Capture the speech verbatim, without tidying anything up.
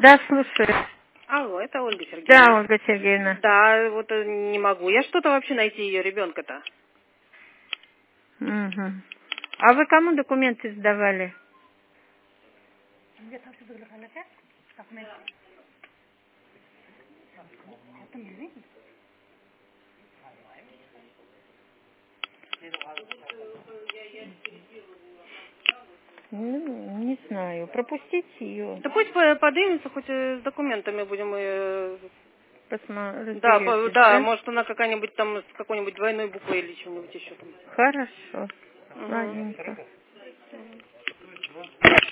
Да, слушаю. Алло, это Ольга Сергеевна. Да, Ольга Сергеевна. Да, вот не могу. Я что-то вообще найти ее ребенка-то. Угу. А вы кому документы сдавали? Ну, не знаю. Пропустить ее. Да пусть по- поднимется, хоть э, с документами будем ее... Посмотреть. Да, по- да, может она какая-нибудь там с какой-нибудь двойной буквой или чем-нибудь еще там. Хорошо. Угу. Ладненько.